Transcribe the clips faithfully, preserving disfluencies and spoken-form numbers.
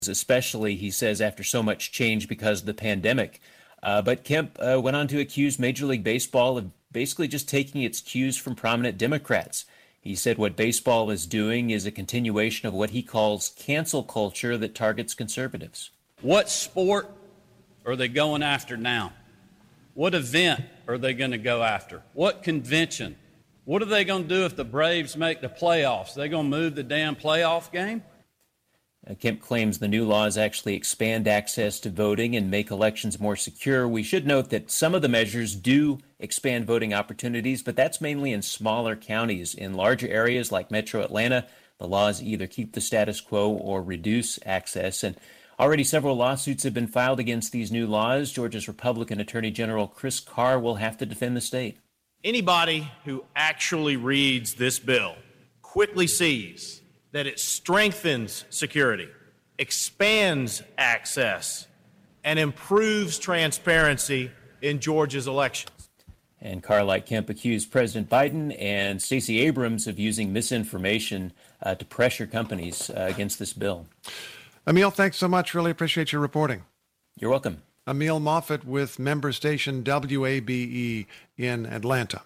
especially, he says, after so much change because of the pandemic. Uh, but Kemp uh, went on to accuse Major League Baseball of basically just taking its cues from prominent Democrats. He said what baseball is doing is a continuation of what he calls cancel culture that targets conservatives. What sport are they going after now? What event are they going to go after? What convention? What are they going to do if the Braves make the playoffs? Are they going to move the damn playoff game? Uh, Kemp claims the new laws actually expand access to voting and make elections more secure. We should note that some of the measures do expand voting opportunities, but that's mainly in smaller counties. In larger areas like Metro Atlanta, the laws either keep the status quo or reduce access. And already several lawsuits have been filed against these new laws. Georgia's Republican Attorney General Chris Carr will have to defend the state. Anybody who actually reads this bill quickly sees that it strengthens security, expands access, and improves transparency in Georgia's elections. And Carr, like Kemp, accused President Biden and Stacey Abrams of using misinformation uh, to pressure companies uh, against this bill. Emil, thanks so much. Really appreciate your reporting. You're welcome. Emil Moffitt with member station W A B E in Atlanta.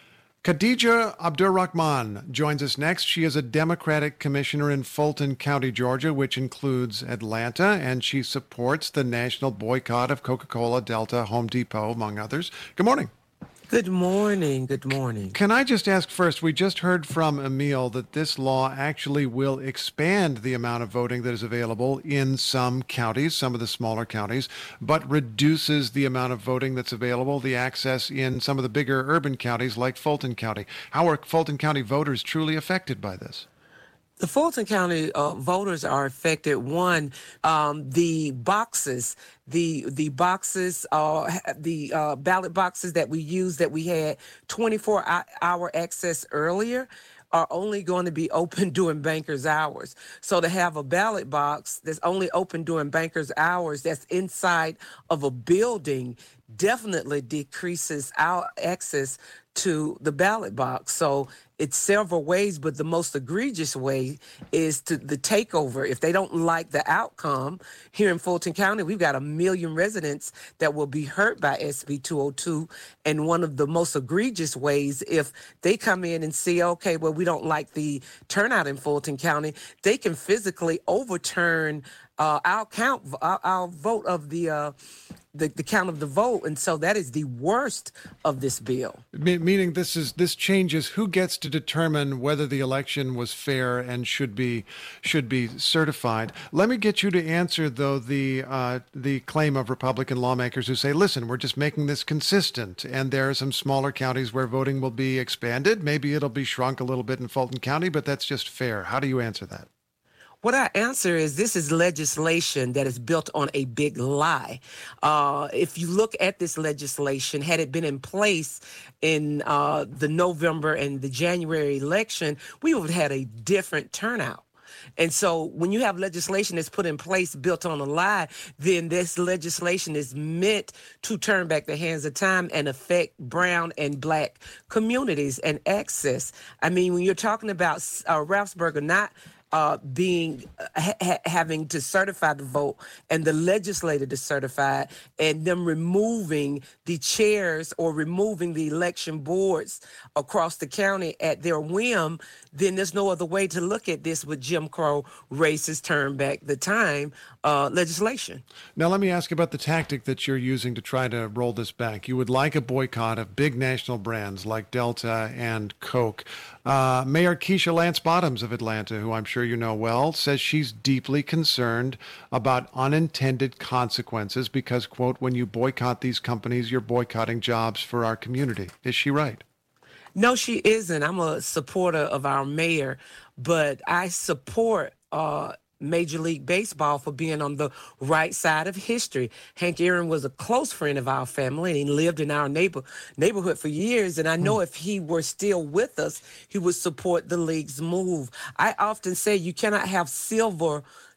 Khadija Abdurrahman joins us next. She is a Democratic commissioner in Fulton County, Georgia, which includes Atlanta, and she supports the national boycott of Coca-Cola, Delta, Home Depot, among others. Good morning. Good morning. Good morning. Can I just ask first, we just heard from Emil that this law actually will expand the amount of voting that is available in some counties, some of the smaller counties, but reduces the amount of voting that's available, the access in some of the bigger urban counties like Fulton County. How are Fulton County voters truly affected by this? The Fulton County uh, voters are affected. One, um, the boxes, the the boxes, uh, the uh, ballot boxes that we use that we had twenty-four hour access earlier are only going to be open during bankers' hours. So to have a ballot box that's only open during bankers' hours that's inside of a building definitely decreases our access to the ballot box. So it's several ways, but the most egregious way is to the takeover. If they don't like the outcome here in Fulton County, we've got a million residents that will be hurt by S B two oh two. And one of the most egregious ways, if they come in and see, okay, well, we don't like the turnout in Fulton County, they can physically overturn uh, our count, our, our vote of the uh, The, the count of the vote, and so that is the worst of this bill. Me- meaning this is this changes who gets to determine whether the election was fair and should be should be certified. Let me get you to answer though the uh, the claim of Republican lawmakers who say, listen, we're just making this consistent, and there are some smaller counties where voting will be expanded. Maybe it'll be shrunk a little bit in Fulton County, but that's just fair. How do you answer that? What I answer is this is legislation that is built on a big lie. Uh, if you look at this legislation, had it been in place in uh, the November and the January election, we would have had a different turnout. And so when you have legislation that's put in place built on a lie, then this legislation is meant to turn back the hands of time and affect brown and black communities and access. I mean, when you're talking about uh, Ralphsburger not Uh, being ha- having to certify the vote and the legislator to certify it, and them removing the chairs or removing the election boards across the county at their whim, then there's no other way to look at this with Jim Crow racist turn back the time uh, legislation. Now, let me ask about the tactic that you're using to try to roll this back. You would like a boycott of big national brands like Delta and Coke. Uh, Mayor Keisha Lance Bottoms of Atlanta, who I'm sure you know well, says she's deeply concerned about unintended consequences because, quote, when you boycott these companies, you're boycotting jobs for our community. Is she right? No, she isn't. I'm a supporter of our mayor, but I support uh, Major League Baseball for being on the right side of history. Hank Aaron was a close friend of our family, and he lived in our neighbor neighborhood for years. And I know mm. if he were still with us, he would support the league's move. I often say you cannot have silver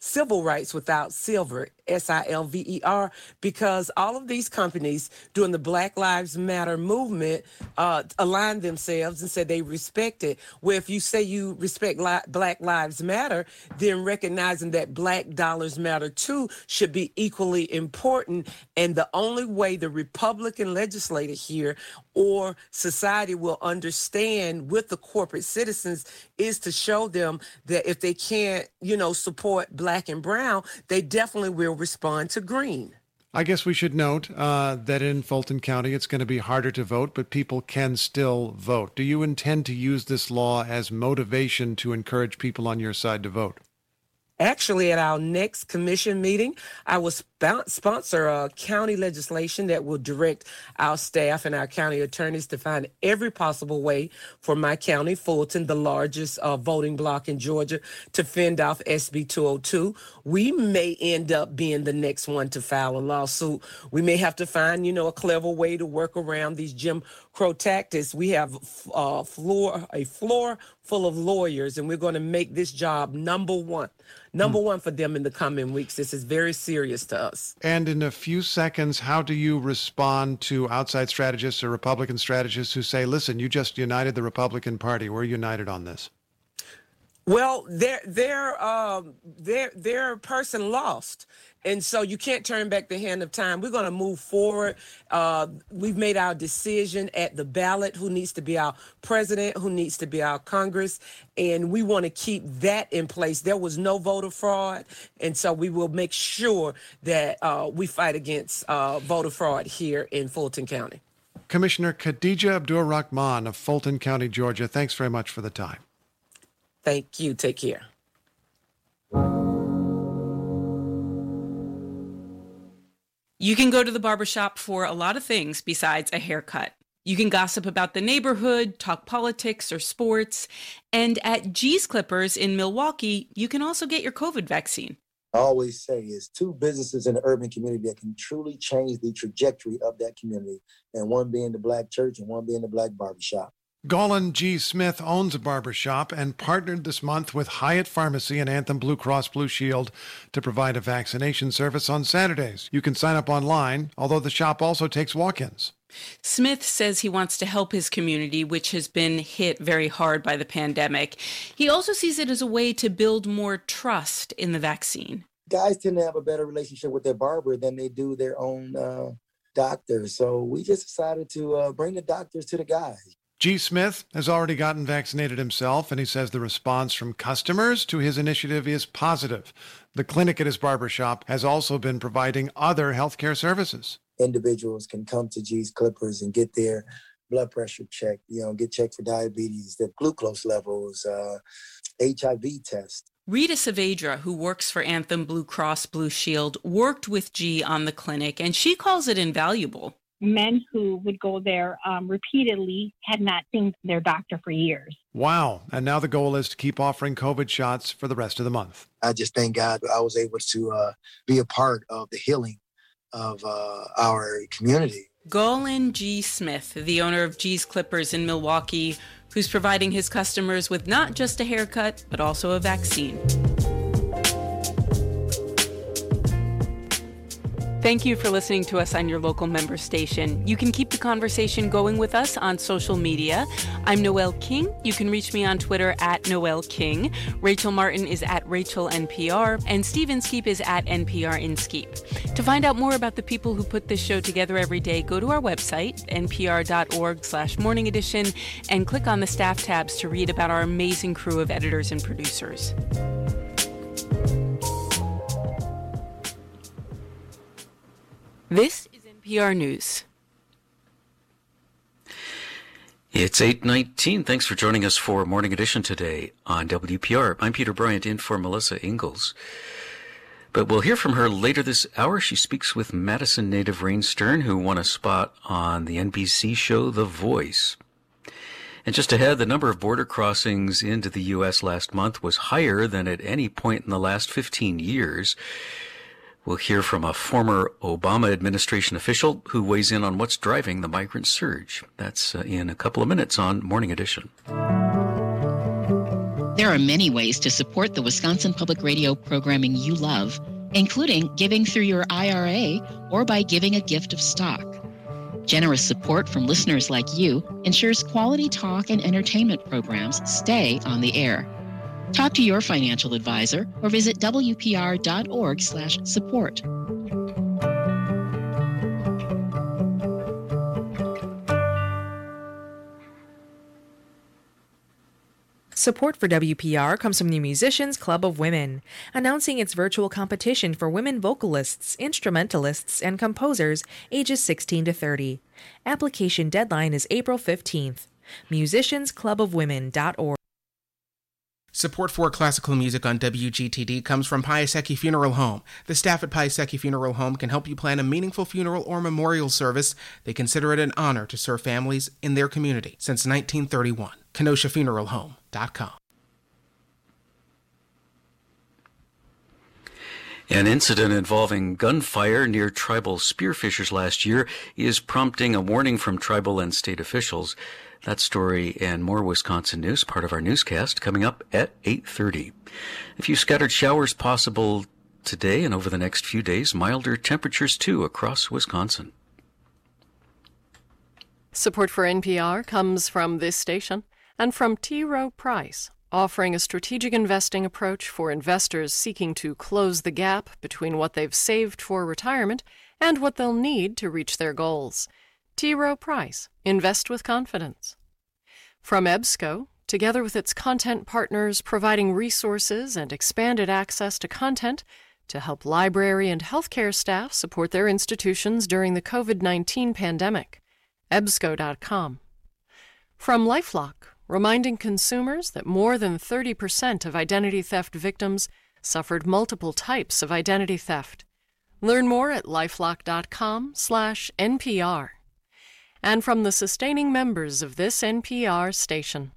civil rights without silver, S I L V E R, because all of these companies during the Black Lives Matter movement uh, aligned themselves and said they respect it. Where if you say you respect li- Black Lives Matter, then recognizing that Black dollars matter too should be equally important. And the only way the Republican legislator here or society will understand with the corporate citizens is to show them that if they can't, you know, support Black and brown, they definitely will respond to green. I guess we should note uh, that in Fulton County, it's going to be harder to vote, but people can still vote. Do you intend to use this law as motivation to encourage people on your side to vote? Actually, at our next commission meeting, I will sp- sponsor a county legislation that will direct our staff and our county attorneys to find every possible way for my county, Fulton, the largest uh, voting bloc in Georgia, to fend off S B two oh two. We may end up being the next one to file a lawsuit. We may have to find, you know, a clever way to work around these Jim Crow tactics. We have uh, floor a floor full of lawyers, and we're going to make this job number one. Number one for them in the coming weeks. This is very serious to us. And in a few seconds, how do you respond to outside strategists or Republican strategists who say, listen, you just united the Republican Party. We're united on this? Well, their their um, their their person lost, and so you can't turn back the hand of time. We're going to move forward. Uh, we've made our decision at the ballot who needs to be our president, who needs to be our Congress, and we want to keep that in place. There was no voter fraud, and so we will make sure that uh, we fight against uh, voter fraud here in Fulton County. Commissioner Khadija Abdur-Rahman of Fulton County, Georgia, thanks very much for the time. Thank you. Take care. You can go to the barbershop for a lot of things besides a haircut. You can gossip about the neighborhood, talk politics or sports. And at G's Clippers in Milwaukee, you can also get your COVID vaccine. I always say is two businesses in the urban community that can truly change the trajectory of that community, and one being the Black church and one being the Black barbershop. Golan G. Smith owns a barbershop and partnered this month with Hyatt Pharmacy and Anthem Blue Cross Blue Shield to provide a vaccination service on Saturdays. You can sign up online, although the shop also takes walk-ins. Smith says he wants to help his community, which has been hit very hard by the pandemic. He also sees it as a way to build more trust in the vaccine. Guys tend to have a better relationship with their barber than they do their own uh, doctor. So we just decided to uh, bring the doctors to the guys. G. Smith has already gotten vaccinated himself, and he says the response from customers to his initiative is positive. The clinic at his barbershop has also been providing other healthcare services. Individuals can come to G's Clippers and get their blood pressure checked, you know, get checked for diabetes, their glucose levels, uh, H I V tests. Rita Saavedra, who works for Anthem Blue Cross Blue Shield, worked with G on the clinic, and she calls it invaluable. Men who would go there um, repeatedly had not seen their doctor for years. Wow. And now the goal is to keep offering COVID shots for the rest of the month. I just thank God I was able to uh, be a part of the healing of uh, our community. Golan G. Smith, the owner of G's Clippers in Milwaukee, who's providing his customers with not just a haircut, but also a vaccine. Thank you for listening to us on your local member station. You can keep the conversation going with us on social media. I'm Noelle King. You can reach me on Twitter at Noelle King. Rachel Martin is at Rachel N P R, and Steve Inskeep is at N P R Inskeep. To find out more about the people who put this show together every day, go to our website, npr.org slash morning edition, and click on the staff tabs to read about our amazing crew of editors and producers. This is N P R News. It's eight nineteen. Thanks for joining us for Morning Edition today on W P R. I'm Peter Bryant, in for Melissa Ingalls. But we'll hear from her later this hour. She speaks with Madison native Rain Stern, who won a spot on the N B C show The Voice. And just ahead, the number of border crossings into the U S last month was higher than at any point in the last fifteen years. We'll hear from a former Obama administration official who weighs in on what's driving the migrant surge. That's uh, in a couple of minutes on Morning Edition. There There are many ways to support the Wisconsin Public Radio programming you love, including giving through your I R A or by giving a gift of stock. Generous support from listeners like you ensures quality talk and entertainment programs stay on the air. Talk to your financial advisor or visit W P R dot org slash support. Support for W P R comes from the Musicians Club of Women, announcing its virtual competition for women vocalists, instrumentalists, and composers ages sixteen to thirty. Application deadline is April fifteenth. musicians club of women dot org. Support for classical music on W G T D comes from Piasecki Funeral Home. The staff at Piasecki Funeral Home can help you plan a meaningful funeral or memorial service. They consider it an honor to serve families in their community since nineteen thirty-one. Kenosha Funeral Home dot com. An incident involving gunfire near tribal spearfishers last year is prompting a warning from tribal and state officials. That story and more Wisconsin news, part of our newscast, coming up at eight thirty. A few scattered showers possible today and over the next few days. Milder temperatures, too, across Wisconsin. Support for N P R comes from this station and from T. Rowe Price, offering a strategic investing approach for investors seeking to close the gap between what they've saved for retirement and what they'll need to reach their goals. T. Rowe Price, invest with confidence. From EBSCO, together with its content partners providing resources and expanded access to content to help library and healthcare staff support their institutions during the COVID nineteen pandemic. E B S C O dot com. From LifeLock, reminding consumers that more than thirty percent of identity theft victims suffered multiple types of identity theft. Learn more at lifelock dot com slash N P R. And from the sustaining members of this N P R station.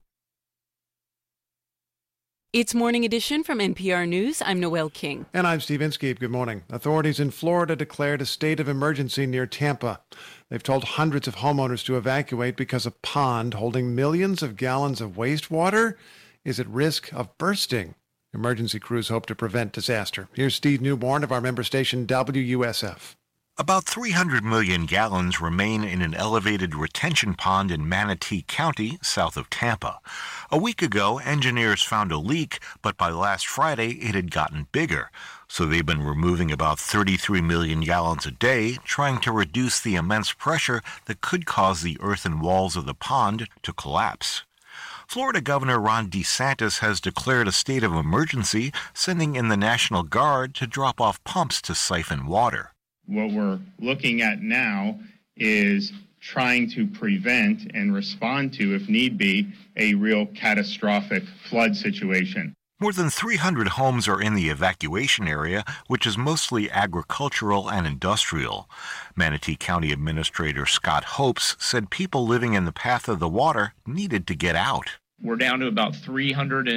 It's Morning Edition from N P R News. I'm Noel King. And I'm Steve Inskeep. Good morning. Authorities in Florida declared a state of emergency near Tampa. They've told hundreds of homeowners to evacuate because a pond holding millions of gallons of wastewater is at risk of bursting. Emergency crews hope to prevent disaster. Here's Steve Newborn of our member station W U S F. About three hundred million gallons remain in an elevated retention pond in Manatee County, south of Tampa. A week ago, engineers found a leak, but by last Friday, it had gotten bigger. So they've been removing about thirty-three million gallons a day, trying to reduce the immense pressure that could cause the earthen walls of the pond to collapse. Florida Governor Ron DeSantis has declared a state of emergency, sending in the National Guard to drop off pumps to siphon water. What we're looking at now is trying to prevent and respond to, if need be, a real catastrophic flood situation. More than three hundred homes are in the evacuation area, which is mostly agricultural and industrial. Manatee County Administrator Scott Hopes said people living in the path of the water needed to get out. We're down to about three hundred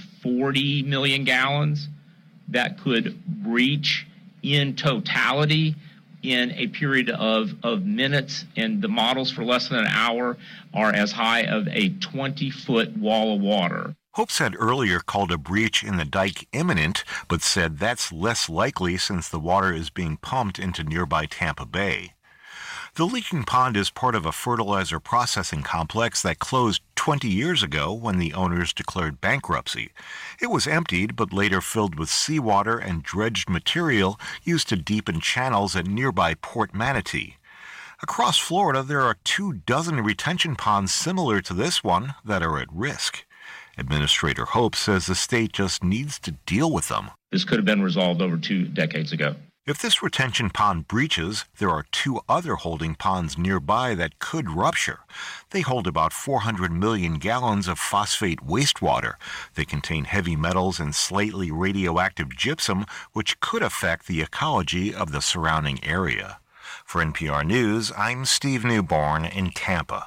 forty million gallons that could breach in totality in a period of, of minutes, and the models for less than an hour are as high of a twenty-foot wall of water. Hopes had earlier called a breach in the dike imminent, but said that's less likely since the water is being pumped into nearby Tampa Bay. The leaking pond is part of a fertilizer processing complex that closed twenty years ago when the owners declared bankruptcy. It was emptied but later filled with seawater and dredged material used to deepen channels at nearby Port Manatee. Across Florida, there are two dozen retention ponds similar to this one that are at risk. Administrator Hope says the state just needs to deal with them. This could have been resolved over two decades ago. If this retention pond breaches, there are two other holding ponds nearby that could rupture. They hold about four hundred million gallons of phosphate wastewater. They contain heavy metals and slightly radioactive gypsum, which could affect the ecology of the surrounding area. For N P R News, I'm Steve Newborn in Tampa.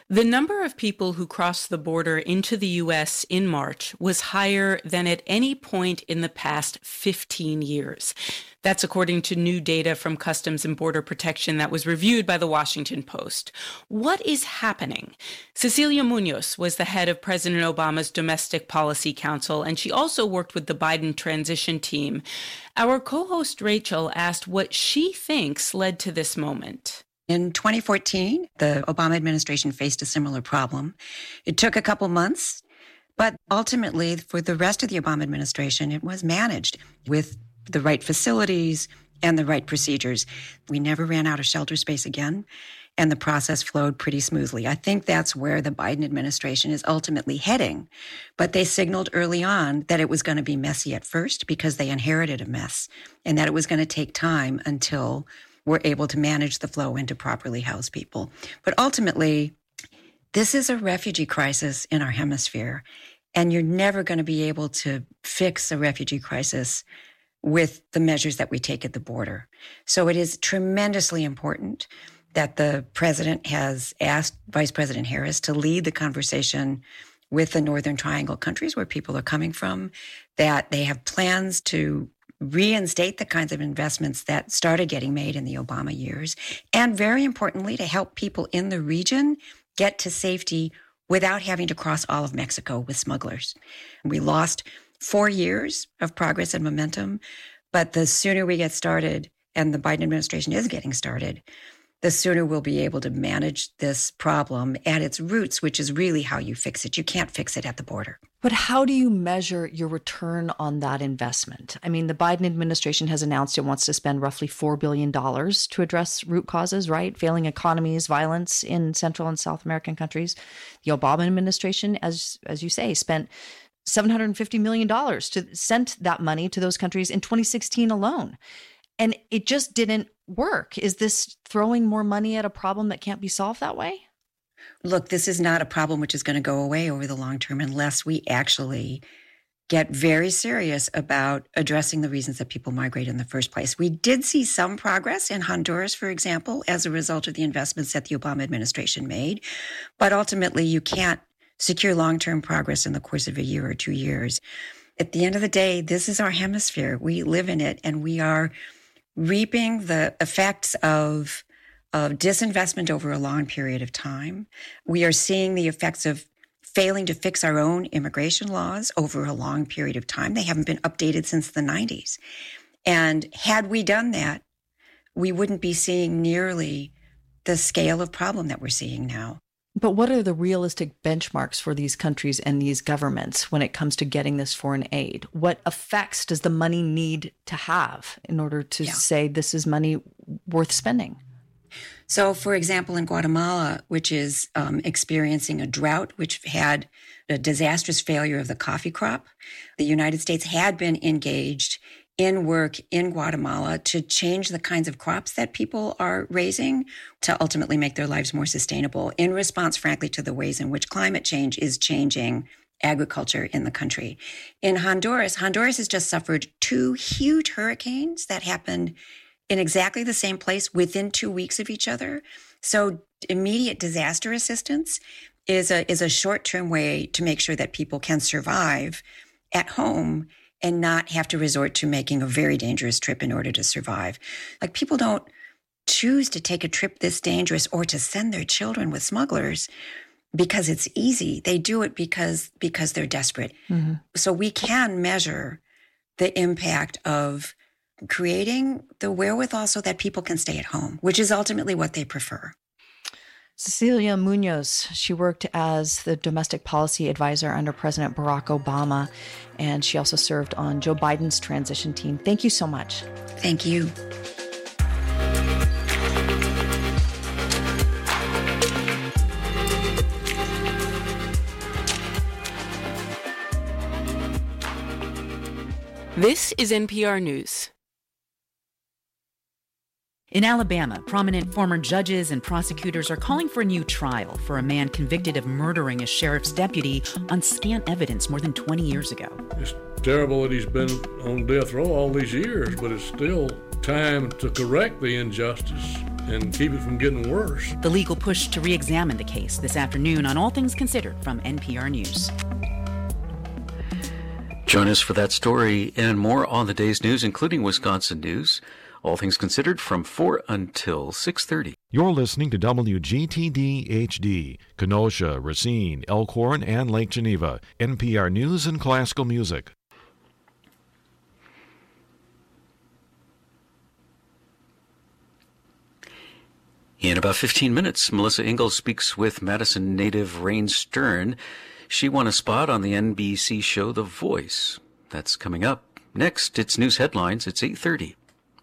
The number of people who crossed the border into the U S in March was higher than at any point in the past fifteen years. That's according to new data from Customs and Border Protection that was reviewed by the Washington Post. What is happening? Cecilia Munoz was the head of President Obama's Domestic Policy Council, and she also worked with the Biden transition team. Our co-host Rachel asked what she thinks led to this moment. In twenty fourteen, the Obama administration faced a similar problem. It took a couple months, but ultimately, for the rest of the Obama administration, it was managed with the right facilities and the right procedures. We never ran out of shelter space again, and the process flowed pretty smoothly. I think that's where the Biden administration is ultimately heading. But they signaled early on that it was going to be messy at first because they inherited a mess, and that it was going to take time until we're able to manage the flow and to properly house people. But ultimately, this is a refugee crisis in our hemisphere, and you're never going to be able to fix a refugee crisis with the measures that we take at the border. So it is tremendously important that the president has asked Vice President Harris to lead the conversation with the Northern Triangle countries where people are coming from, that they have plans to reinstate the kinds of investments that started getting made in the Obama years, and very importantly, to help people in the region get to safety without having to cross all of Mexico with smugglers. We lost four years of progress and momentum, but the sooner we get started, and the Biden administration is getting started, the sooner we'll be able to manage this problem at its roots, which is really how you fix it. You can't fix it at the border. But how do you measure your return on that investment? I mean, the Biden administration has announced it wants to spend roughly four billion dollars to address root causes, right? Failing economies, violence in Central and South American countries. The Obama administration, as as you say, spent seven hundred fifty million dollars to sent that money to those countries in twenty sixteen alone. And it just didn't work. Is this throwing more money at a problem that can't be solved that way? Look, this is not a problem which is going to go away over the long term unless we actually get very serious about addressing the reasons that people migrate in the first place. We did see some progress in Honduras, for example, as a result of the investments that the Obama administration made. But ultimately, you can't secure long-term progress in the course of a year or two years. At the end of the day, this is our hemisphere. We live in it, and we are reaping the effects of, of disinvestment over a long period of time. We are seeing the effects of failing to fix our own immigration laws over a long period of time. They haven't been updated since the nineties. And had we done that, we wouldn't be seeing nearly the scale of problem that we're seeing now. But what are the realistic benchmarks for these countries and these governments when it comes to getting this foreign aid? What effects does the money need to have in order to yeah. say this is money worth spending? So, for example, in Guatemala, which is um, experiencing a drought, which had a disastrous failure of the coffee crop, the United States had been engaged in work in Guatemala to change the kinds of crops that people are raising to ultimately make their lives more sustainable in response, frankly, to the ways in which climate change is changing agriculture in the country. In Honduras, Honduras has just suffered two huge hurricanes that happened in exactly the same place within two weeks of each other. So immediate disaster assistance is a, is a short-term way to make sure that people can survive at home and not have to resort to making a very dangerous trip in order to survive. Like, people don't choose to take a trip this dangerous or to send their children with smugglers because it's easy. They do it because because they're desperate. Mm-hmm. So we can measure the impact of creating the wherewithal so that people can stay at home, which is ultimately what they prefer. Cecilia Munoz, she worked as the domestic policy advisor under President Barack Obama, and she also served on Joe Biden's transition team. Thank you so much. Thank you. This is N P R News. In Alabama, prominent former judges and prosecutors are calling for a new trial for a man convicted of murdering a sheriff's deputy on scant evidence more than twenty years ago. It's terrible that he's been on death row all these years, but it's still time to correct the injustice and keep it from getting worse. The legal push to re-examine the case this afternoon on All Things Considered from N P R News. Join us for that story and more on the day's news, including Wisconsin news. All Things Considered from four until six thirty. You're listening to W G T D H D, Kenosha, Racine, Elkhorn, and Lake Geneva. N P R News and Classical Music. In about fifteen minutes, Melissa Ingalls speaks with Madison native Rain Stern. She won a spot on the N B C show The Voice. That's coming up. Next, it's news headlines. It's eight thirty.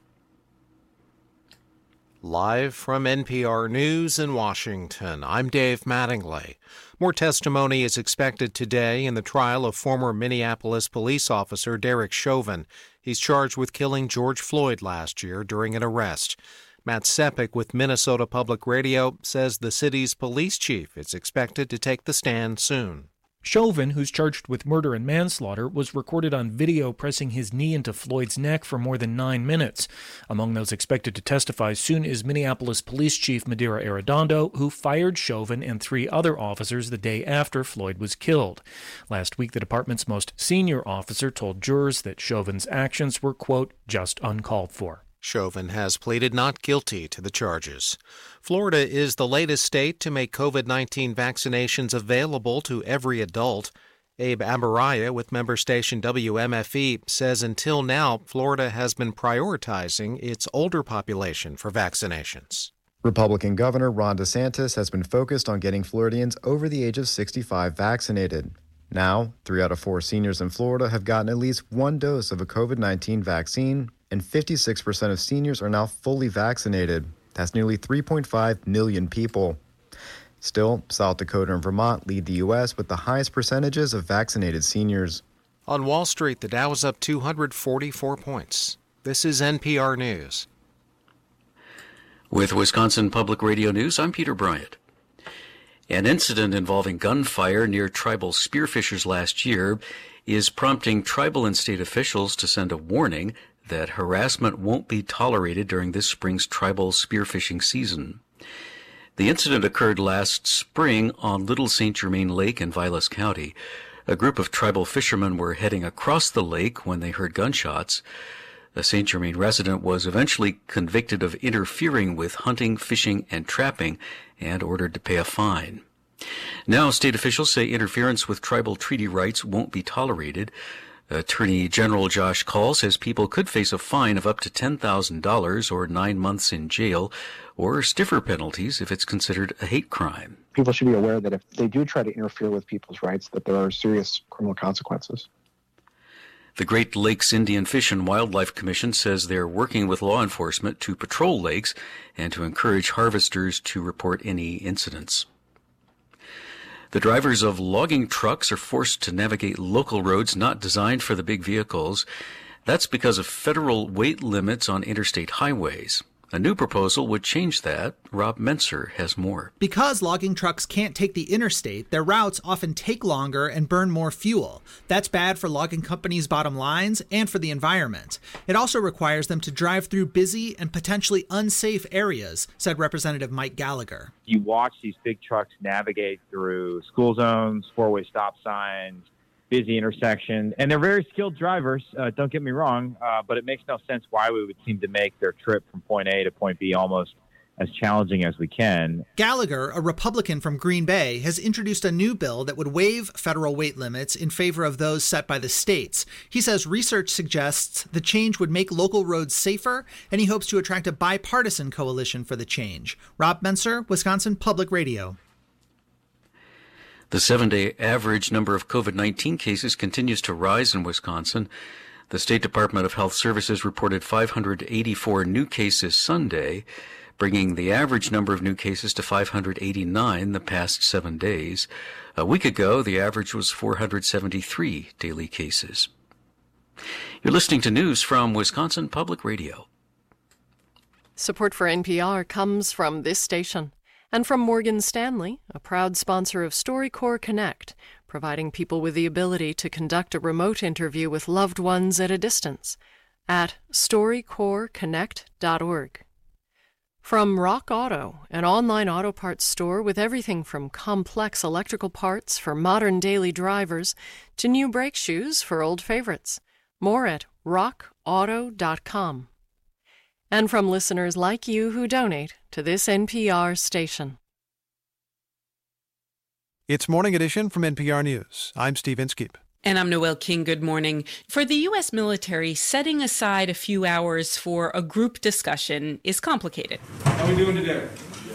Live from N P R News in Washington, I'm Dave Mattingly. More testimony is expected today in the trial of former Minneapolis police officer Derek Chauvin. He's charged with killing George Floyd last year during an arrest. Matt Sepik with Minnesota Public Radio says the city's police chief is expected to take the stand soon. Chauvin, who's charged with murder and manslaughter, was recorded on video pressing his knee into Floyd's neck for more than nine minutes. Among those expected to testify soon is Minneapolis Police Chief Madeira Arredondo, who fired Chauvin and three other officers the day after Floyd was killed. Last week, the department's most senior officer told jurors that Chauvin's actions were, quote, just uncalled for. Chauvin has pleaded not guilty to the charges. Florida is the latest state to make COVID nineteen vaccinations available to every adult. Abe Abaraya with member station W M F E says until now, Florida has been prioritizing its older population for vaccinations. Republican Governor Ron DeSantis has been focused on getting Floridians over the age of sixty-five vaccinated. Now, three out of four seniors in Florida have gotten at least one dose of a COVID nineteen vaccine, and fifty-six percent of seniors are now fully vaccinated. That's nearly three point five million people. Still, South Dakota and Vermont lead the U S with the highest percentages of vaccinated seniors. On Wall Street, the Dow is up two hundred forty-four points. This is N P R News. With Wisconsin Public Radio News, I'm Peter Bryant. An incident involving gunfire near tribal spearfishers last year is prompting tribal and state officials to send a warning that harassment won't be tolerated during this spring's tribal spearfishing season. The incident occurred last spring on Little Saint Germain Lake in Vilas County. A group of tribal fishermen were heading across the lake when they heard gunshots. A Saint Germain resident was eventually convicted of interfering with hunting, fishing, and trapping and ordered to pay a fine. Now, state officials say interference with tribal treaty rights won't be tolerated. Attorney General Josh Kaul says people could face a fine of up to ten thousand dollars or nine months in jail, or stiffer penalties if it's considered a hate crime. People should be aware that if they do try to interfere with people's rights, that there are serious criminal consequences. The Great Lakes Indian Fish and Wildlife Commission says they're working with law enforcement to patrol lakes and to encourage harvesters to report any incidents. The drivers of logging trucks are forced to navigate local roads not designed for the big vehicles. That's because of federal weight limits on interstate highways. A new proposal would change that. Rob Menser has more. Because logging trucks can't take the interstate, their routes often take longer and burn more fuel. That's bad for logging companies' bottom lines and for the environment. It also requires them to drive through busy and potentially unsafe areas, said Representative Mike Gallagher. You watch these big trucks navigate through school zones, four-way stop signs, busy intersection, and they're very skilled drivers, uh, don't get me wrong, uh, but it makes no sense why we would seem to make their trip from point A to point B almost as challenging as we can. Gallagher, a Republican from Green Bay, has introduced a new bill that would waive federal weight limits in favor of those set by the states. He says research suggests the change would make local roads safer, and he hopes to attract a bipartisan coalition for the change. Rob Menser, Wisconsin Public Radio. The seven-day average number of COVID nineteen cases continues to rise in Wisconsin. The State Department of Health Services reported five hundred eighty-four new cases Sunday, bringing the average number of new cases to five hundred eighty-nine the past seven days. A week ago, the average was four hundred seventy-three daily cases. You're listening to news from Wisconsin Public Radio. Support for N P R comes from this station. And from Morgan Stanley, a proud sponsor of StoryCorps Connect, providing people with the ability to conduct a remote interview with loved ones at a distance at story corps connect dot org. From Rock Auto, an online auto parts store with everything from complex electrical parts for modern daily drivers to new brake shoes for old favorites. More at rock auto dot com. And from listeners like you who donate to this N P R station. It's Morning Edition from N P R News. I'm Steve Inskeep. And I'm Noel King. Good morning. For the U S military, setting aside a few hours for a group discussion is complicated. How are we doing today?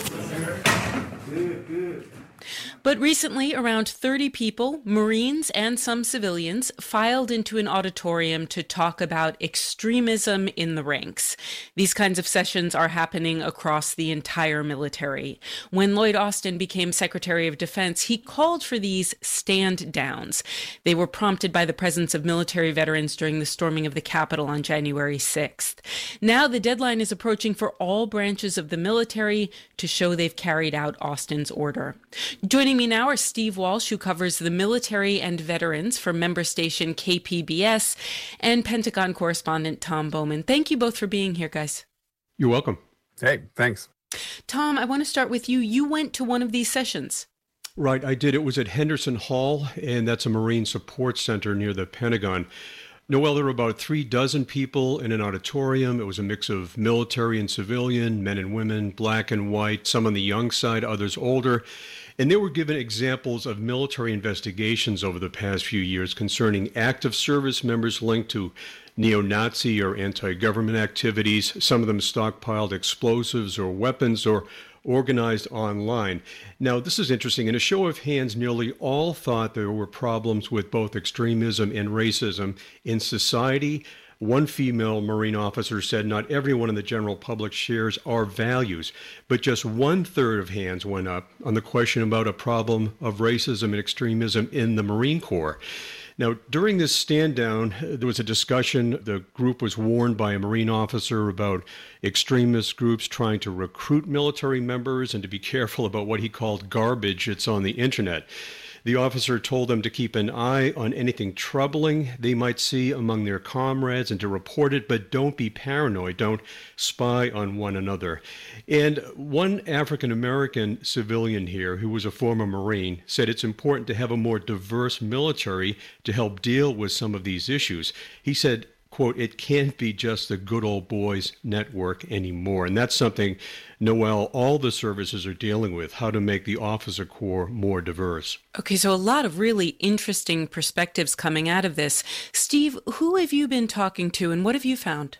Good, good. But recently, around thirty people, Marines and some civilians, filed into an auditorium to talk about extremism in the ranks. These kinds of sessions are happening across the entire military. When Lloyd Austin became Secretary of Defense, he called for these stand downs. They were prompted by the presence of military veterans during the storming of the Capitol on January sixth. Now the deadline is approaching for all branches of the military to show they've carried out Austin's order. Joining me now are Steve Walsh, who covers the military and veterans for member station K P B S, and Pentagon correspondent Tom Bowman. Thank you both for being here, guys. You're welcome. Hey, thanks. Tom, I want to start with you. You went to one of these sessions. Right, I did. It was at Henderson Hall, and that's a Marine Support Center near the Pentagon. Noel, there were about three dozen people in an auditorium. It was a mix of military and civilian, men and women, black and white, some on the young side, others older. And they were given examples of military investigations over the past few years concerning active service members linked to neo-Nazi or anti-government activities. Some of them stockpiled explosives or weapons or organized online. Now, this is interesting. In a show of hands, nearly all thought there were problems with both extremism and racism in society. One female Marine officer said not everyone in the general public shares our values, but just one third of hands went up on the question about a problem of racism and extremism in the Marine Corps. Now, during this stand down, there was a discussion. The group was warned by a Marine officer about extremist groups trying to recruit military members and to be careful about what he called garbage that's on the internet. The officer told them to keep an eye on anything troubling they might see among their comrades and to report it, but don't be paranoid. Don't spy on one another. And one African-American civilian here, who was a former Marine, said it's important to have a more diverse military to help deal with some of these issues. He said, quote, it can't be just the good old boys network anymore. And that's something, Noel, all the services are dealing with, how to make the officer corps more diverse. Okay, so a lot of really interesting perspectives coming out of this. Steve, who have you been talking to and what have you found?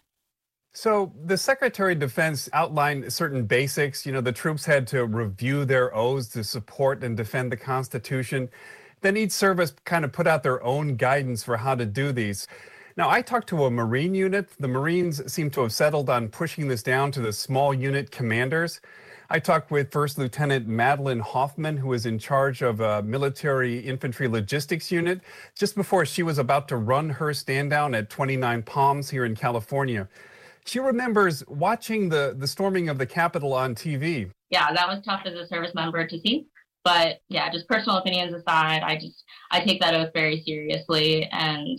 So the Secretary of Defense outlined certain basics. You know, the troops had to review their oaths to support and defend the Constitution. Then each service kind of put out their own guidance for how to do these. Now, I talked to a Marine unit. The Marines seem to have settled on pushing this down to the small unit commanders. I talked with First Lieutenant Madeline Hoffman, who is in charge of a military infantry logistics unit, just before she was about to run her stand down at twenty-nine Palms here in California. She remembers watching the, the storming of the Capitol on T V. Yeah, that was tough as a service member to see. But yeah, just personal opinions aside, I just, I take that oath very seriously, and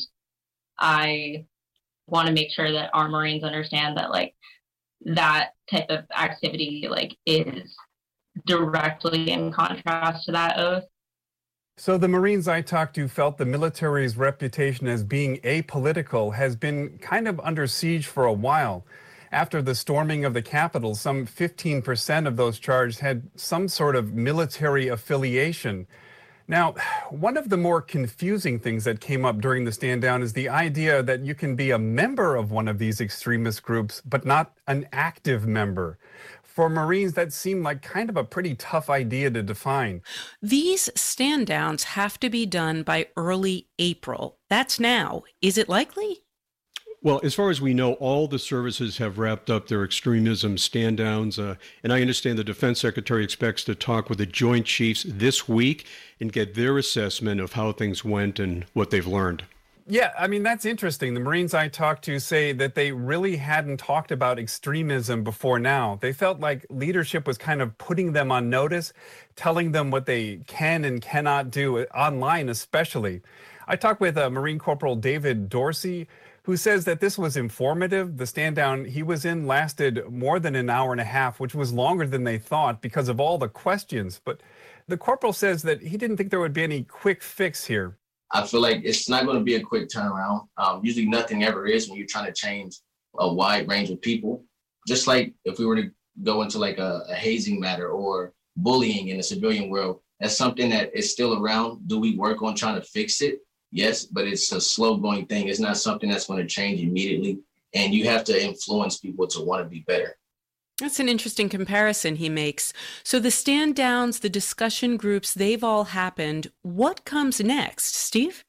I want to make sure that our Marines understand that, like, that type of activity, like, is directly in contrast to that oath. So the Marines I talked to felt the military's reputation as being apolitical has been kind of under siege for a while. After the storming of the Capitol, some fifteen percent of those charged had some sort of military affiliation. Now, one of the more confusing things that came up during the stand down is the idea that you can be a member of one of these extremist groups, but not an active member. For Marines, that seemed like kind of a pretty tough idea to define. These stand downs have to be done by early April. That's now. Is it likely? Well, as far as we know, all the services have wrapped up their extremism stand downs. Uh, and I understand the Defense Secretary expects to talk with the Joint Chiefs this week and get their assessment of how things went and what they've learned. Yeah, I mean, that's interesting. The Marines I talked to say that they really hadn't talked about extremism before now. They felt like leadership was kind of putting them on notice, telling them what they can and cannot do, online especially. I talked with uh, Marine Corporal David Dorsey, who says that this was informative. The stand down he was in lasted more than an hour and a half, which was longer than they thought because of all the questions. But the corporal says that he didn't think there would be any quick fix here. I feel like it's not going to be a quick turnaround. Um, usually nothing ever is when you're trying to change a wide range of people. Just like if we were to go into like a, a hazing matter or bullying in the civilian world, that's something that is still around. Do we work on trying to fix it? Yes, but it's a slow going thing. It's not something that's going to change immediately. And you have to influence people to want to be better. That's an interesting comparison he makes. So the stand downs, the discussion groups, they've all happened. What comes next, Steve?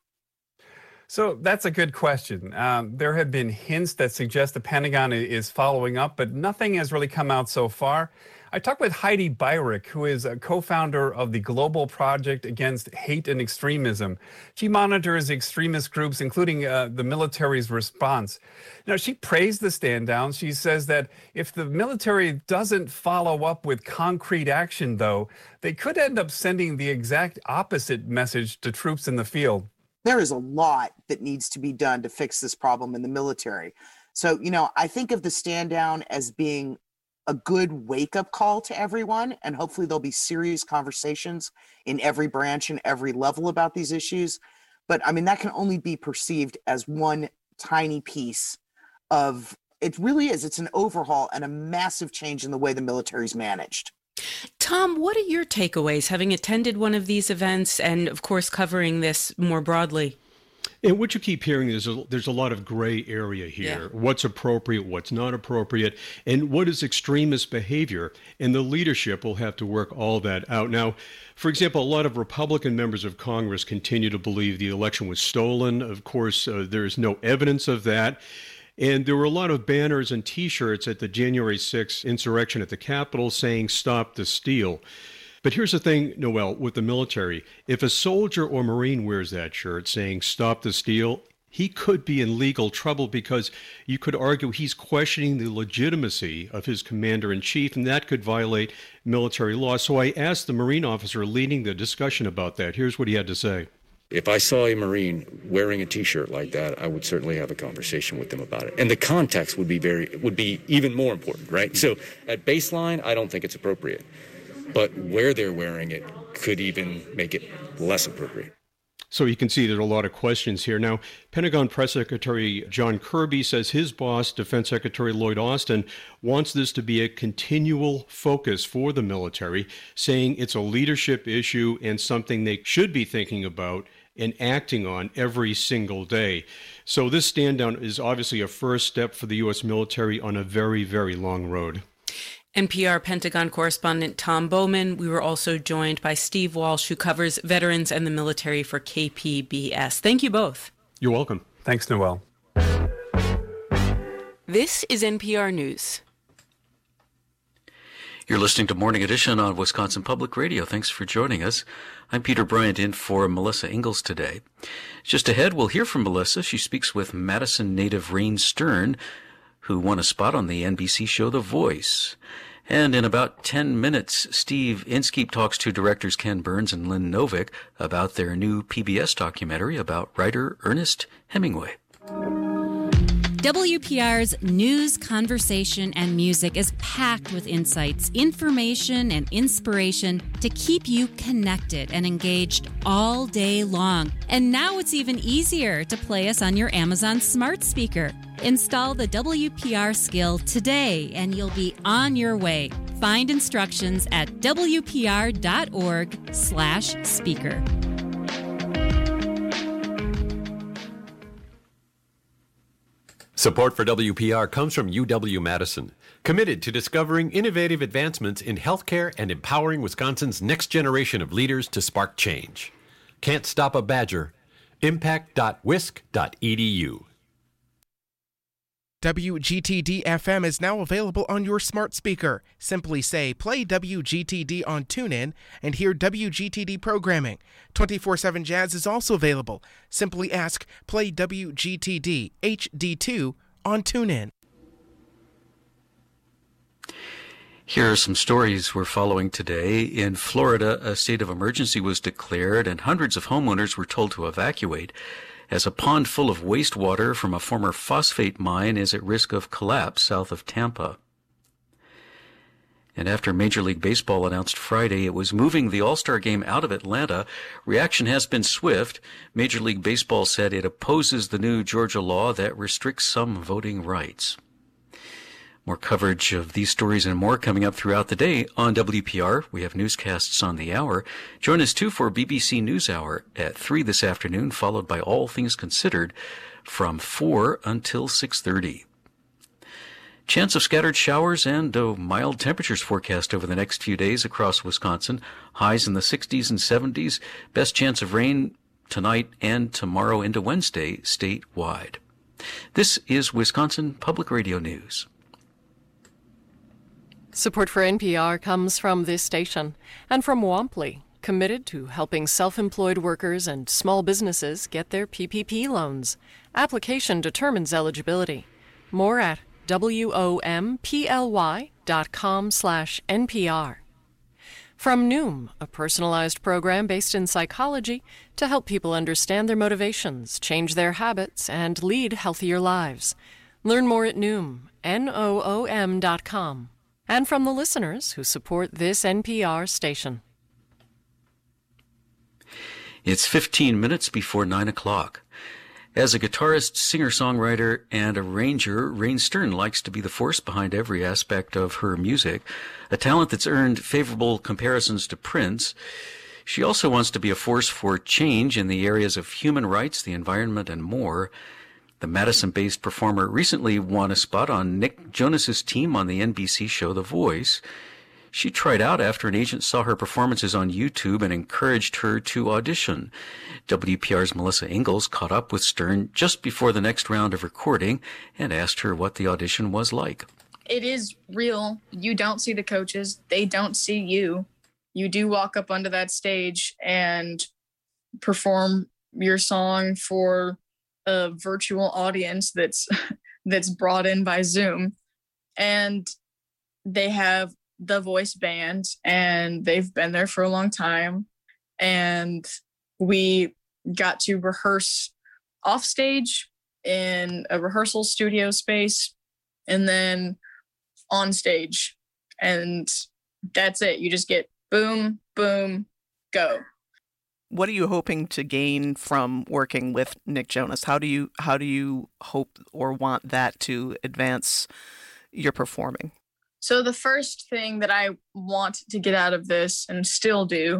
So that's a good question. Um, there have been hints that suggest the Pentagon is following up, but nothing has really come out so far. I talked with Heidi Beirich, who is a co-founder of the Global Project Against Hate and Extremism. She monitors extremist groups, including uh, the military's response. Now, she praised the stand down. She says that if the military doesn't follow up with concrete action, though, they could end up sending the exact opposite message to troops in the field. There is a lot that needs to be done to fix this problem in the military. So, you know, I think of the stand down as being a good wake-up call to everyone, and hopefully there'll be serious conversations in every branch and every level about these issues. But I mean, that can only be perceived as one tiny piece of, it really is, it's an overhaul and a massive change in the way the military is managed. Tom, what are your takeaways, having attended one of these events and, of course, covering this more broadly? And what you keep hearing is a, there's a lot of gray area here. Yeah. What's appropriate, what's not appropriate, and what is extremist behavior? And the leadership will have to work all that out. Now, for example, a lot of Republican members of Congress continue to believe the election was stolen. Of course, uh, there's no evidence of that. And there were a lot of banners and T-shirts at the January sixth insurrection at the Capitol saying, "Stop the steal." But here's the thing, Noel, with the military. If a soldier or Marine wears that shirt saying, "Stop the steal," he could be in legal trouble because you could argue he's questioning the legitimacy of his commander-in-chief, and that could violate military law. So I asked the Marine officer leading the discussion about that. Here's what he had to say. If I saw a Marine wearing a T-shirt like that, I would certainly have a conversation with them about it. And the context would be very would be even more important, right? So at baseline, I don't think it's appropriate. But where they're wearing it could even make it less appropriate. So you can see there are a lot of questions here. Now, Pentagon Press Secretary John Kirby says his boss, Defense Secretary Lloyd Austin, wants this to be a continual focus for the military, saying it's a leadership issue and something they should be thinking about and acting on every single day. So this stand down is obviously a first step for the U S military on a very, very long road. N P R Pentagon correspondent Tom Bowman. We were also joined by Steve Walsh, who covers veterans and the military for K P B S. Thank you both. You're welcome. Thanks, Noel. This is N P R News. You're listening to Morning Edition on Wisconsin Public Radio. Thanks for joining us. I'm Peter Bryant in for Melissa Ingalls today. Just ahead, we'll hear from Melissa. She speaks with Madison native Rain Stern, who won a spot on the N B C show The Voice. And in about ten minutes, Steve Inskeep talks to directors Ken Burns and Lynn Novick about their new P B S documentary about writer Ernest Hemingway. W P R's news, conversation, and music is packed with insights, information, and inspiration to keep you connected and engaged all day long. And now it's even easier to play us on your Amazon smart speaker. Install the W P R skill today, and you'll be on your way. Find instructions at W P R dot org slash speaker. Support for W P R comes from U W-Madison, committed to discovering innovative advancements in healthcare and empowering Wisconsin's next generation of leaders to spark change. Can't stop a Badger. impact dot wisc dot e d u. W G T D F M is now available on your smart speaker. Simply say, play W G T D on TuneIn and hear W G T D programming. twenty-four seven Jazz is also available. Simply ask, play W G T D H D two on TuneIn. Here are some stories we're following today. In Florida, a state of emergency was declared and hundreds of homeowners were told to evacuate as a pond full of wastewater from a former phosphate mine is at risk of collapse south of Tampa. And after Major League Baseball announced Friday it was moving the All-Star Game out of Atlanta, reaction has been swift. Major League Baseball said it opposes the new Georgia law that restricts some voting rights. More coverage of these stories and more coming up throughout the day on W P R. We have newscasts on the hour. Join us, too, for B B C NewsHour at three this afternoon, followed by All Things Considered from four until six thirty. Chance of scattered showers and uh, mild temperatures forecast over the next few days across Wisconsin. Highs in the sixties and seventies. Best chance of rain tonight and tomorrow into Wednesday statewide. This is Wisconsin Public Radio News. Support for N P R comes from this station and from Womply, committed to helping self-employed workers and small businesses get their P P P loans. Application determines eligibility. More at W-O-M-P-L-Y dot com slash N-P-R. From Noom, a personalized program based in psychology to help people understand their motivations, change their habits, and lead healthier lives. Learn more at Noom, N O O M dot com. And from the listeners who support this N P R station. It's fifteen minutes before nine o'clock. As a guitarist, singer-songwriter, and arranger, Rain Stern likes to be the force behind every aspect of her music, a talent that's earned favorable comparisons to Prince. She also wants to be a force for change in the areas of human rights, the environment, and more. The Madison-based performer recently won a spot on Nick Jonas's team on the N B C show The Voice. She tried out after an agent saw her performances on YouTube and encouraged her to audition. W P R's Melissa Ingalls caught up with Stern just before the next round of recording and asked her what the audition was like. It is real. You don't see the coaches. They don't see you. You do walk up onto that stage and perform your song for a virtual audience that's that's brought in by Zoom. And they have the Voice band, and they've been there for a long time. And we got to rehearse off stage in a rehearsal studio space and then on stage. And that's it. You just get boom, boom, go. What are you hoping to gain from working with Nick Jonas? How do you how do you hope or want that to advance your performing? So the first thing that I want to get out of this, and still do,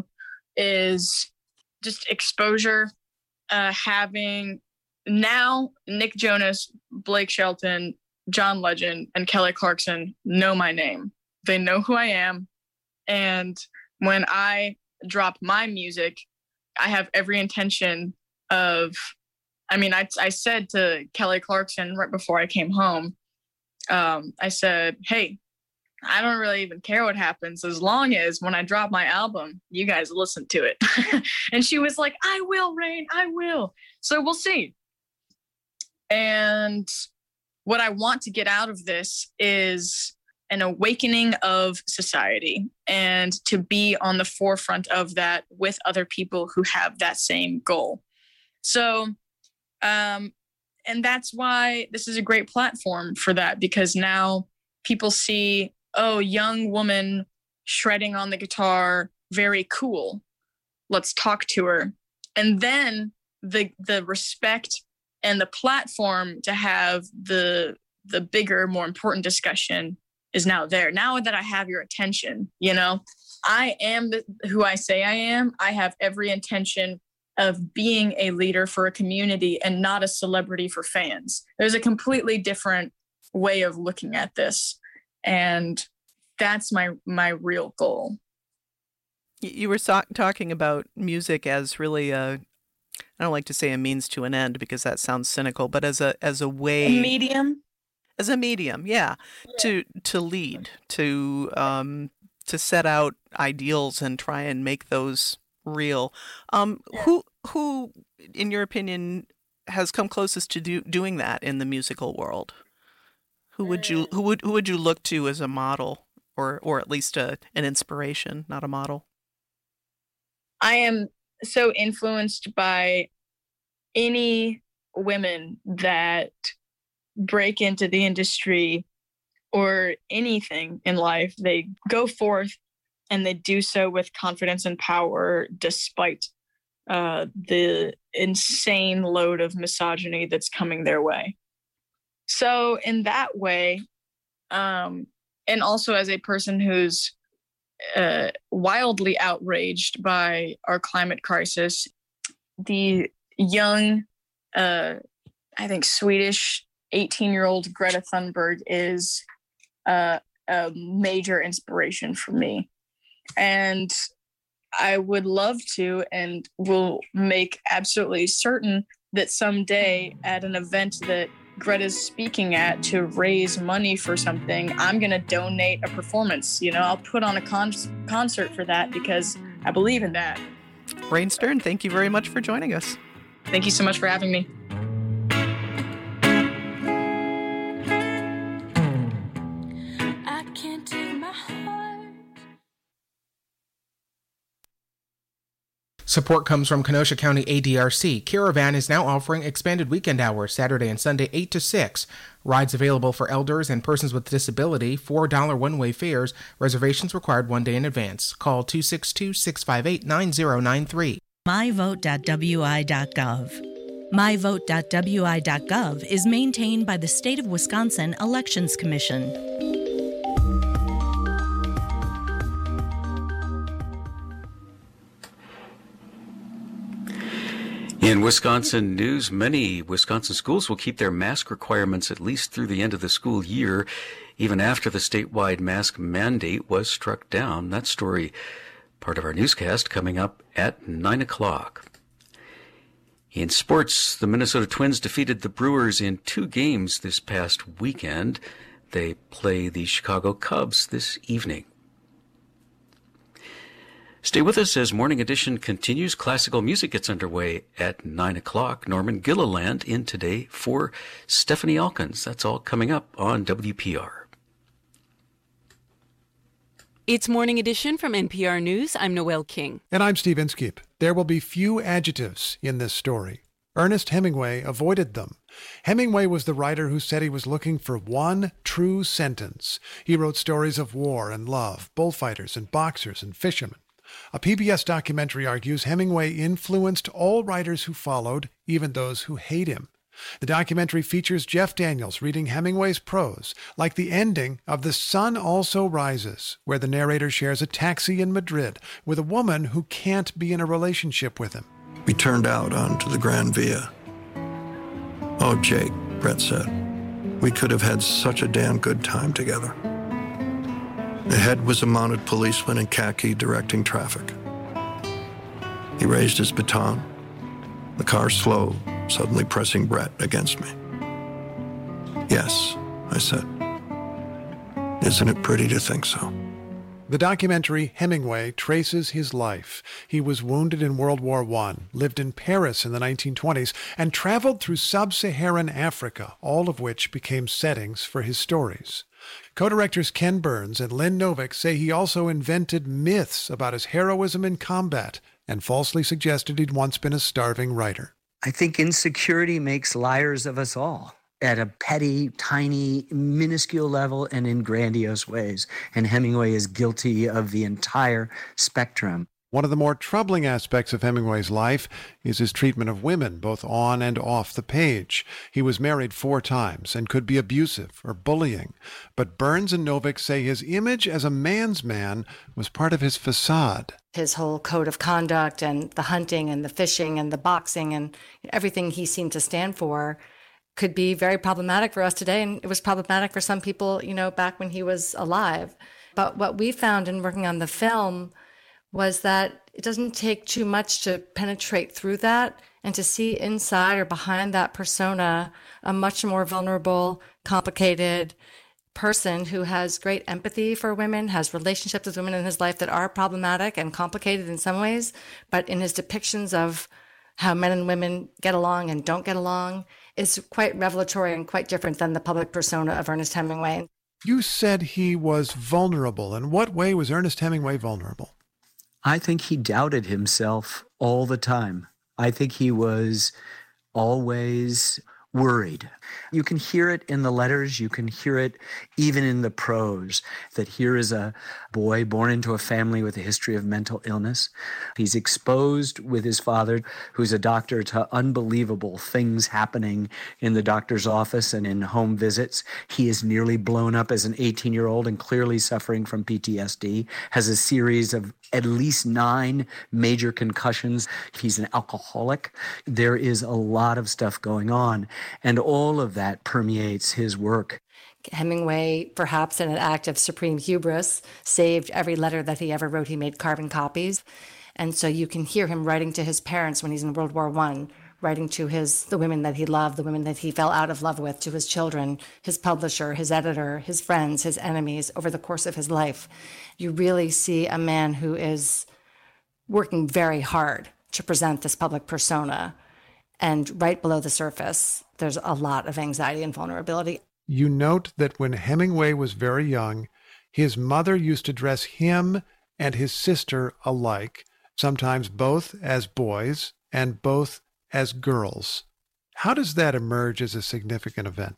is just exposure. Uh, having now Nick Jonas, Blake Shelton, John Legend, and Kelly Clarkson know my name. They know who I am. And when I drop my music, I have every intention of, I mean, I, I said to Kelly Clarkson right before I came home, um, I said, hey, I don't really even care what happens as long as when I drop my album, you guys listen to it. And she was like, I will, Rain, I will. So we'll see. And what I want to get out of this is an awakening of society and to be on the forefront of that with other people who have that same goal. So, um, and that's why this is a great platform for that, because now people see, oh, young woman shredding on the guitar, very cool. Let's talk to her. And then the the respect and the platform to have the the bigger, more important discussion is now there. Now that I have your attention, you know, I am the, who I say I am. I have every intention of being a leader for a community and not a celebrity for fans. There's a completely different way of looking at this. And that's my my real goal. You were so- talking about music as really a, I don't like to say a means to an end because that sounds cynical, but as a as a way, a medium, as a medium, yeah, yeah. to to lead, to um to set out ideals and try and make those real. Um, yeah. Who who, in your opinion, has come closest to do, doing that in the musical world? Who would you who would who would you look to as a model, or or at least a an inspiration, not a model? I am so influenced by any women that break into the industry or anything in life, they go forth and they do so with confidence and power despite uh, the insane load of misogyny that's coming their way. So in that way, um, and also as a person who's uh, wildly outraged by our climate crisis, the young, uh, I think Swedish eighteen-year-old Greta Thunberg is uh, a major inspiration for me. And I would love to and will make absolutely certain that someday at an event that Greta's speaking at to raise money for something, I'm going to donate a performance. You know, I'll put on a con- concert for that because I believe in that. Rain Stern, thank you very much for joining us. Thank you so much for having me. I can't take my heart. Support comes from Kenosha County A D R C. Caravan is now offering expanded weekend hours Saturday and Sunday eight to six. Rides available for elders and persons with disability, four dollars one-way fares. Reservations required one day in advance. Call two six two, six five eight, nine zero nine three. my vote dot w i dot gov. my vote dot w i dot gov is maintained by the State of Wisconsin Elections Commission. In Wisconsin news, many Wisconsin schools will keep their mask requirements at least through the end of the school year, even after the statewide mask mandate was struck down. That story, part of our newscast, coming up at nine o'clock. In sports, the Minnesota Twins defeated the Brewers in two games this past weekend. They play the Chicago Cubs this evening. Stay with us as Morning Edition continues. Classical music gets underway at nine o'clock. Norman Gilliland in today for Stephanie Elkins. That's all coming up on W P R. It's Morning Edition from N P R News. I'm Noel King. And I'm Steve Inskeep. There will be few adjectives in this story. Ernest Hemingway avoided them. Hemingway was the writer who said he was looking for one true sentence. He wrote stories of war and love, bullfighters and boxers and fishermen. A P B S documentary argues Hemingway influenced all writers who followed, even those who hate him. The documentary features Jeff Daniels reading Hemingway's prose, like the ending of The Sun Also Rises, where the narrator shares a taxi in Madrid with a woman who can't be in a relationship with him. We turned out onto the Gran Via. Oh, Jake, Brett said, we could have had such a damn good time together. Ahead was a mounted policeman in khaki directing traffic. He raised his baton, the car slowed, suddenly pressing Brett against me. Yes, I said. Isn't it pretty to think so? The documentary Hemingway traces his life. He was wounded in World War One, lived in Paris in the nineteen twenties, and traveled through sub-Saharan Africa, all of which became settings for his stories. Co-directors Ken Burns and Lynn Novick say he also invented myths about his heroism in combat and falsely suggested he'd once been a starving writer. I think insecurity makes liars of us all at a petty, tiny, minuscule level and in grandiose ways. And Hemingway is guilty of the entire spectrum. One of the more troubling aspects of Hemingway's life is his treatment of women, both on and off the page. He was married four times and could be abusive or bullying. But Burns and Novick say his image as a man's man was part of his facade. His whole code of conduct and the hunting and the fishing and the boxing and everything he seemed to stand for could be very problematic for us today. And it was problematic for some people, you know, back when he was alive. But what we found in working on the film was that it doesn't take too much to penetrate through that and to see inside or behind that persona a much more vulnerable, complicated person who has great empathy for women, has relationships with women in his life that are problematic and complicated in some ways, but in his depictions of how men and women get along and don't get along is quite revelatory and quite different than the public persona of Ernest Hemingway. You said he was vulnerable. In what way was Ernest Hemingway vulnerable? I think he doubted himself all the time. I think he was always worried. You can hear it in the letters. You can hear it even in the prose, that here is a boy born into a family with a history of mental illness. He's exposed with his father, who's a doctor, to unbelievable things happening in the doctor's office and in home visits. He is nearly blown up as an eighteen-year-old and clearly suffering from P T S D, has a series of at least nine major concussions. He's an alcoholic. There is a lot of stuff going on, and all of that permeates his work. Hemingway, perhaps in an act of supreme hubris, saved every letter that he ever wrote. He made carbon copies. And so you can hear him writing to his parents when he's in World War One, writing to his the women that he loved, the women that he fell out of love with, to his children, his publisher, his editor, his friends, his enemies over the course of his life. You really see a man who is working very hard to present this public persona. And right below the surface, there's a lot of anxiety and vulnerability. You note that when Hemingway was very young, his mother used to dress him and his sister alike, sometimes both as boys and both as girls. How does that emerge as a significant event?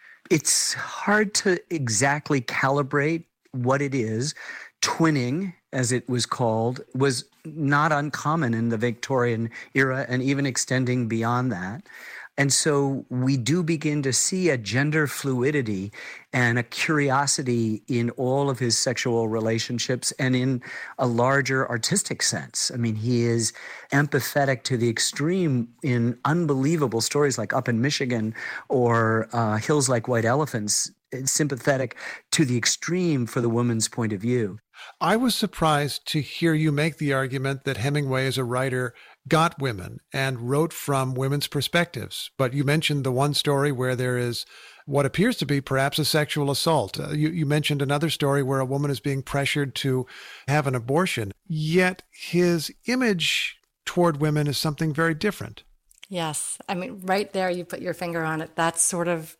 It's hard to exactly calibrate what it is. Twinning, as it was called, was not uncommon in the Victorian era and even extending beyond that. And so we do begin to see a gender fluidity and a curiosity in all of his sexual relationships and in a larger artistic sense. I mean, he is empathetic to the extreme in unbelievable stories like Up in Michigan or uh, Hills Like White Elephants, sympathetic to the extreme for the woman's point of view. I was surprised to hear you make the argument that Hemingway as a writer got women and wrote from women's perspectives. But you mentioned the one story where there is what appears to be perhaps a sexual assault. Uh, you, you mentioned another story where a woman is being pressured to have an abortion. Yet his image toward women is something very different. Yes. I mean, right there, you put your finger on it. That's sort of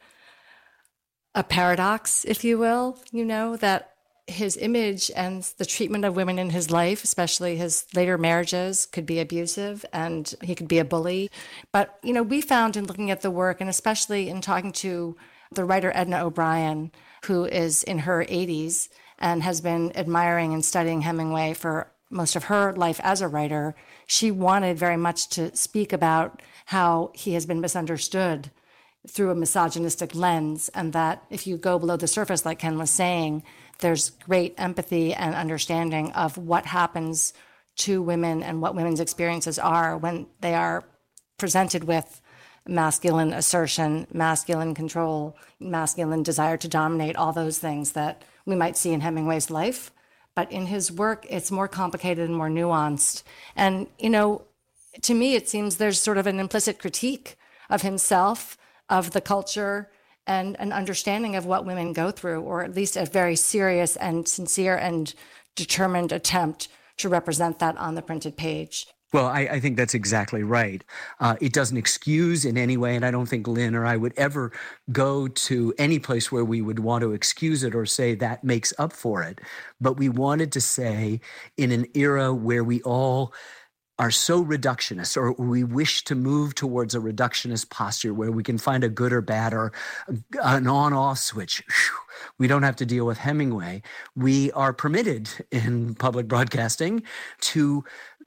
a paradox, if you will, you know, that his image and the treatment of women in his life, especially his later marriages, could be abusive and he could be a bully. But, you know, we found in looking at the work, and especially in talking to the writer Edna O'Brien, who is in her eighties and has been admiring and studying Hemingway for most of her life as a writer, she wanted very much to speak about how he has been misunderstood through a misogynistic lens, and that if you go below the surface, like Ken was saying, there's great empathy and understanding of what happens to women and what women's experiences are when they are presented with masculine assertion, masculine control, masculine desire to dominate, all those things that we might see in Hemingway's life. But in his work, it's more complicated and more nuanced. And, you know, to me, it seems there's sort of an implicit critique of himself, of the culture, and an understanding of what women go through, or at least a very serious and sincere and determined attempt to represent that on the printed page. Well, I, I think that's exactly right. Uh, it doesn't excuse in any way, and I don't think Lynn or I would ever go to any place where we would want to excuse it or say that makes up for it. But we wanted to say, in an era where we all are so reductionist, or we wish to move towards a reductionist posture where we can find a good or bad or an on-off switch. We don't have to deal with Hemingway. We are permitted in public broadcasting to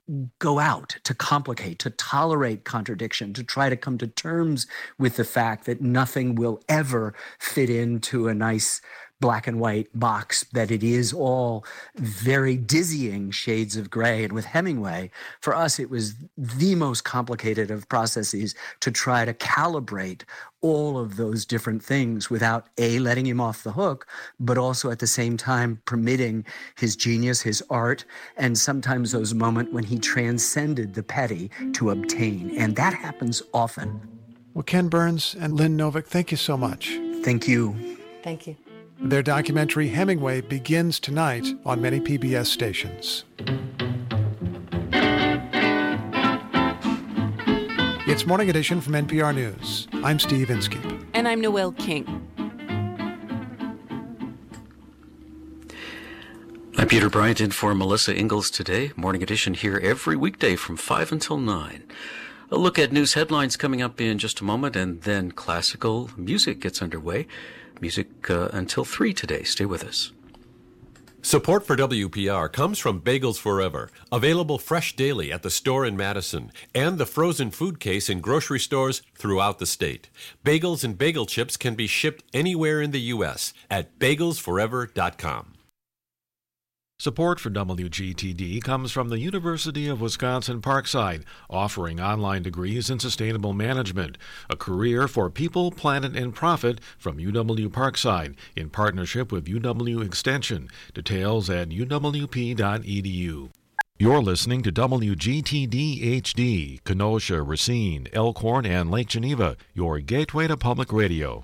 go out, to complicate, to tolerate contradiction, to try to come to terms with the fact that nothing will ever fit into a nice black and white box, that it is all very dizzying shades of gray. And with Hemingway, for us, it was the most complicated of processes to try to calibrate all of those different things without, A, letting him off the hook, but also at the same time permitting his genius, his art, and sometimes those moments when he transcended the petty to obtain. And that happens often. Well, Ken Burns and Lynn Novick, thank you so much. Thank you. Thank you. Their documentary, Hemingway, begins tonight on many P B S stations. It's Morning Edition from N P R News. I'm Steve Inskeep. And I'm Noel King. I'm Peter Bryant in for Melissa Ingalls today. Morning Edition here every weekday from five until nine A look at news headlines coming up in just a moment, and then classical music gets underway. Music uh, until three today. Stay with us. Support for W P R comes from Bagels Forever, available fresh daily at the store in Madison, and the frozen food case in grocery stores throughout the state. Bagels and bagel chips can be shipped anywhere in the U S at bagels forever dot com. Support for W G T D comes from the University of Wisconsin-Parkside, offering online degrees in sustainable management, a career for people, planet, and profit from U W-Parkside, in partnership with U W Extension. Details at u w p dot e d u. You're listening to W G T D H D, Kenosha, Racine, Elkhorn, and Lake Geneva, your gateway to public radio.